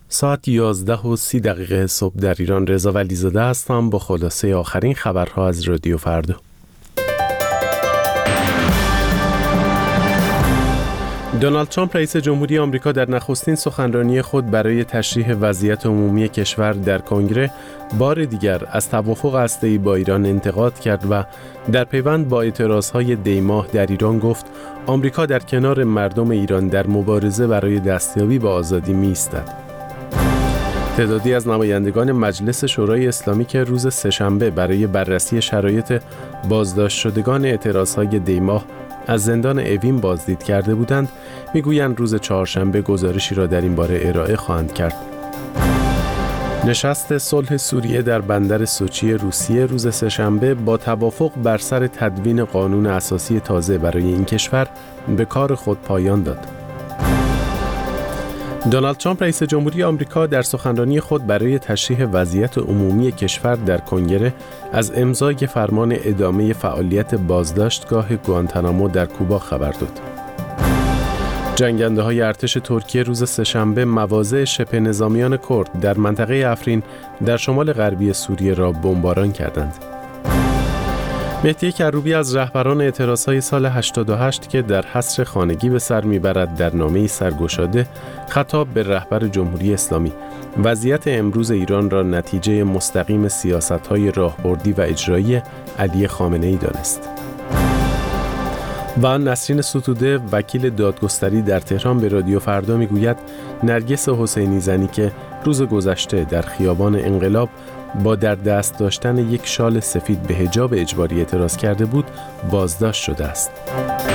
ساعت 11:30 صبح در ایران. رضا ولیزاده هستم با خلاصه آخرین خبرها از رادیو فردا. دونالد ترامپ رئیس جمهوری آمریکا در نخستین سخنرانی خود برای تشریح وضعیت عمومی کشور در کنگره بار دیگر از توافق هسته‌ای با ایران انتقاد کرد و در پیوند با اعتراضهای دیماه در ایران گفت آمریکا در کنار مردم ایران در مبارزه برای دستیابی به آزادی می‌ایستد. تعدادی از نمایندگان مجلس شورای اسلامی که روز سه‌شنبه برای بررسی شرایط بازداشت شدگان اعتراضهای دیماه از زندان اوین بازدید کرده بودند، میگویند روز چهارشنبه گزارشی را در این باره ارائه خواهند کرد. نشست صلح سوریه در بندر سوچی روسیه روز سه‌شنبه با توافق بر سر تدوین قانون اساسی تازه برای این کشور به کار خود پایان داد. دونالد ترامپ رئیس جمهوری آمریکا در سخنرانی خود برای تشریح وضعیت عمومی کشور در کنگره از امضای فرمان ادامه فعالیت بازداشتگاه گوانتانامو در کوبا خبر داد. جنگنده‌های ارتش ترکیه روز سه‌شنبه مواضع شبه نظامیان کرد در منطقه افرین در شمال غربی سوریه را بمباران کردند. مهدی کروبی از رهبران اعتراضهای سال 88 که در حصر خانگی به سر میبرد در نامه‌ای سرگشاده خطاب به رهبر جمهوری اسلامی وضعیت امروز ایران را نتیجه مستقیم سیاست‌های راهبردی و اجرایی علی خامنه‌ای دانست. و نسرین ستوده وکیل دادگستری در تهران به رادیو فردا میگوید نرگس حسینی زنی که روز گذشته در خیابان انقلاب با در دست داشتن یک شال سفید به حجاب اجباری اعتراض کرده بود بازداشت شده است.